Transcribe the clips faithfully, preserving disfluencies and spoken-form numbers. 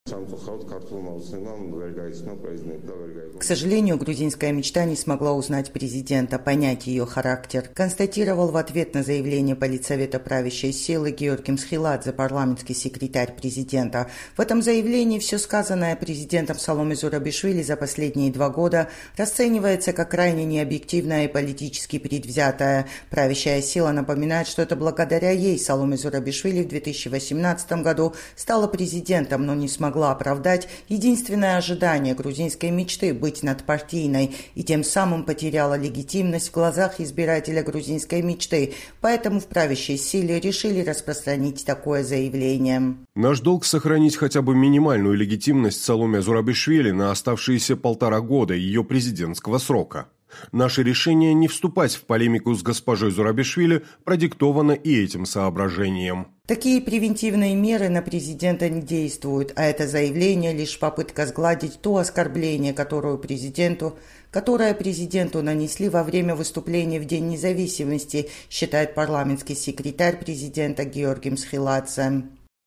К сожалению, грузинская мечта не смогла узнать президента, понять ее характер, констатировал в ответ на заявление Политсовета правящей силы Георгий Мсхиладзе, парламентский секретарь президента. В этом заявлении все сказанное президентом Саломе Зурабишвили за последние два года расценивается как крайне необъективное и политически предвзятое. Правящая сила напоминает, что это благодаря ей Саломе Зурабишвили в две тысячи восемнадцатом году стала президентом, но не смогла оправдать единственное ожидание грузинской мечты быть надпартийной и тем самым потеряла легитимность в глазах избирателя грузинской мечты. Поэтому в правящей силе решили распространить такое заявление. Наш долг сохранить хотя бы минимальную легитимность Саломе Зурабишвили на оставшиеся полтора года ее президентского срока. Наше решение не вступать в полемику с госпожой Зурабишвили продиктовано и этим соображением. Такие превентивные меры на президента не действуют, а это заявление лишь попытка сгладить то оскорбление, которое президенту, которое президенту нанесли во время выступления в День независимости, считает парламентский секретарь президента Георгий Мсхиладзе.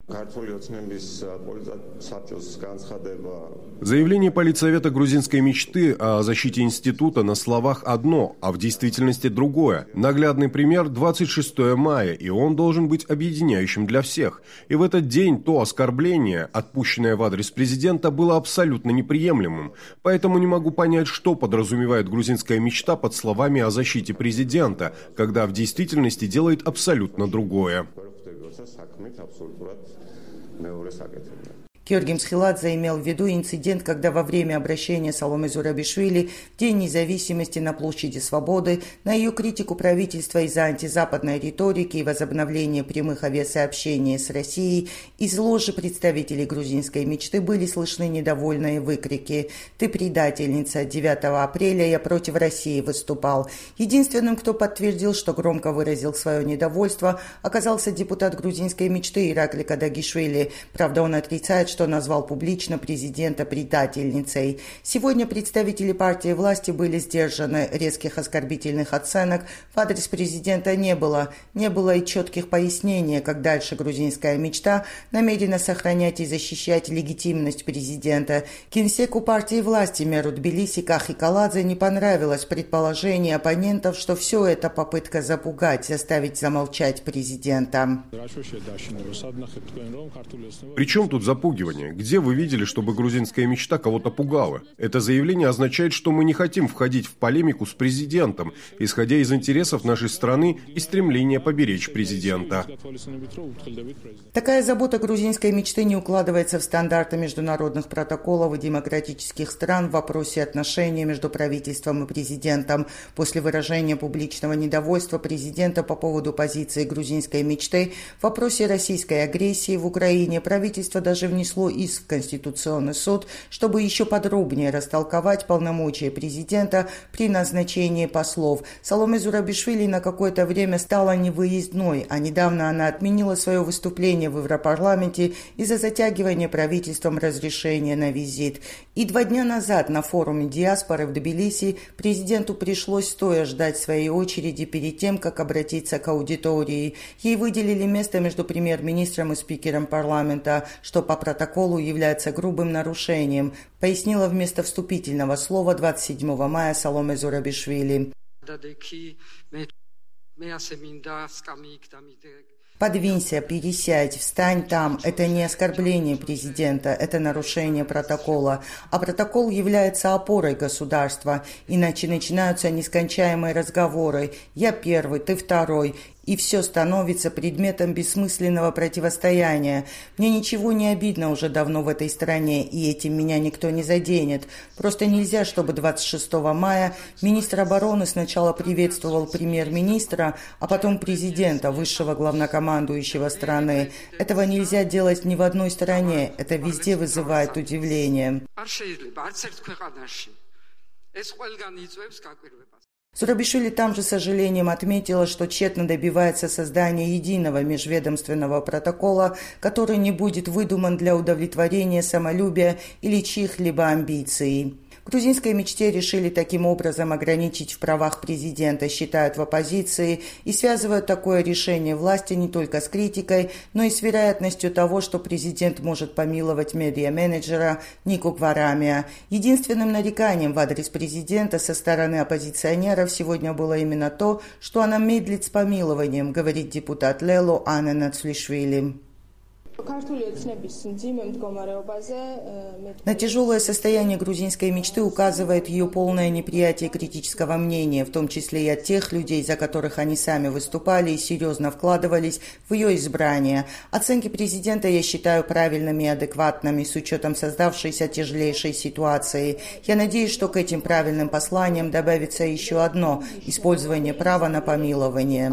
Заявление Политсовета грузинской мечты о защите института на словах одно, а в действительности другое. Наглядный пример – двадцать шестого мая, и он должен быть объединяющим для всех. И в этот день то оскорбление, отпущенное в адрес президента, было абсолютно неприемлемым. Поэтому не могу понять, что подразумевает грузинская мечта под словами о защите президента, когда в действительности делает абсолютно другое. Георгий Мсхиладзе имел в виду инцидент, когда во время обращения Саломе Зурабишвили в День независимости на площади Свободы на ее критику правительства из-за антизападной риторики и возобновления прямых авиасообщений с Россией из ложи представителей грузинской мечты были слышны недовольные выкрики: «Ты предательница! девятого апреля я против России выступал». Единственным, кто подтвердил, что громко выразил свое недовольство, оказался депутат грузинской мечты Иракли Кадагишвили. Правда, он отрицает, что что назвал публично президента предательницей. Сегодня представители партии власти были сдержаны. Резких оскорбительных оценок в адрес президента не было. Не было и четких пояснений, как дальше грузинская мечта намерена сохранять и защищать легитимность президента. Генсеку партии власти мэру Тбилиси Кахи Каладзе не понравилось предположение оппонентов, что все это попытка запугать, заставить замолчать президента. Причем тут запугивание? Где вы видели, чтобы грузинская мечта кого-то пугала? Это заявление означает, что мы не хотим входить в полемику с президентом, исходя из интересов нашей страны и стремления поберечь президента. Такая забота грузинской мечты не укладывается в стандарты международных протоколов и демократических стран в вопросе отношений между правительством и президентом. После выражения публичного недовольства президента по поводу позиции грузинской мечты в вопросе российской агрессии в Украине правительство даже внесло иск в Конституционный суд, чтобы еще подробнее растолковать полномочия президента при назначении послов. Саломе Зурабишвили на какое-то время стала невыездной, а недавно она отменила свое выступление в Европарламенте из-за затягивания правительством разрешения на визит. И два дня назад на форуме диаспоры в Тбилиси президенту пришлось стоя ждать своей очереди перед тем, как обратиться к аудитории. Ей выделили место между премьер-министром и спикером парламента, что по протоколу является грубым нарушением, пояснила вместо вступительного слова двадцать седьмого мая Саломе Зурабишвили. Подвинься, пересядь, встань там. Это не оскорбление президента, это нарушение протокола. А протокол является опорой государства, иначе начинаются нескончаемые разговоры. Я первый, ты второй. И все становится предметом бессмысленного противостояния. Мне ничего не обидно уже давно в этой стране, и этим меня никто не заденет. Просто нельзя, чтобы двадцать шестого мая министр обороны сначала приветствовал премьер-министра, а потом президента, высшего главнокомандующего страны. Этого нельзя делать ни в одной стране. Это везде вызывает удивление. Зурабишвили там же с сожалением отметила, что тщетно добивается создания единого межведомственного протокола, который не будет выдуман для удовлетворения самолюбия или чьих-либо амбиций. В грузинской мечте решили таким образом ограничить в правах президента, считают в оппозиции, и связывают такое решение власти не только с критикой, но и с вероятностью того, что президент может помиловать медиа-менеджера Нику Гварамия. Единственным нареканием в адрес президента со стороны оппозиционеров сегодня было именно то, что она медлит с помилованием, говорит депутат Лело Анна Нацлишвили. На тяжелое состояние грузинской мечты указывает ее полное неприятие критического мнения, в том числе и от тех людей, за которых они сами выступали и серьезно вкладывались в ее избрание. Оценки президента я считаю правильными и адекватными с учетом создавшейся тяжелейшей ситуации. Я надеюсь, что к этим правильным посланиям добавится еще одно – использование права на помилование.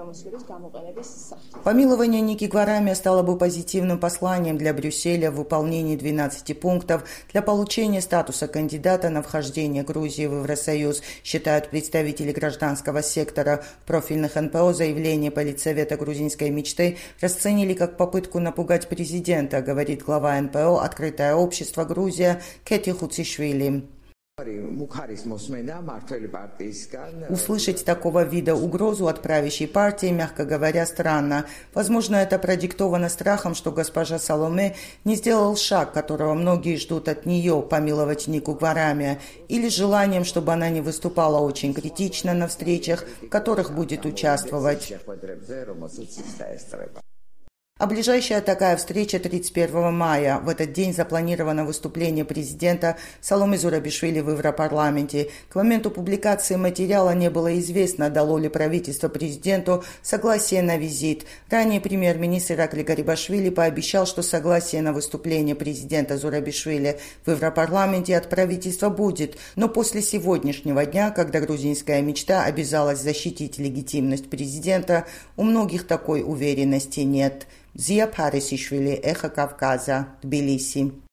Помилование Ники Гварамия стало бы позитивным посланием для Брюсселя в выполнении двенадцати пунктов для получения статуса кандидата на вхождение Грузии в Евросоюз, считают представители гражданского сектора. В профильных эн пэ о заявление Политсовета грузинской мечты расценили как попытку напугать президента, говорит глава эн пэ о «Открытое общество Грузия» Кэти Хуцишвили. Услышать такого вида угрозу от правящей партии, мягко говоря, странно. Возможно, это продиктовано страхом, что госпожа Саломе не сделал шаг, которого многие ждут от нее, помиловать Нику Гварамия, или желанием, чтобы она не выступала очень критично на встречах, в которых будет участвовать. А ближайшая такая встреча тридцать первого мая. В этот день запланировано выступление президента Саломе Зурабишвили в Европарламенте. К моменту публикации материала не было известно, дало ли правительство президенту согласие на визит. Ранее премьер-министр Иракли Гарибашвили пообещал, что согласие на выступление президента Зурабишвили в Европарламенте от правительства будет. Но после сегодняшнего дня, когда грузинская мечта обязалась защитить легитимность президента, у многих такой уверенности нет. Зия Парисишвили, Эхо Кавказа, Тбилиси.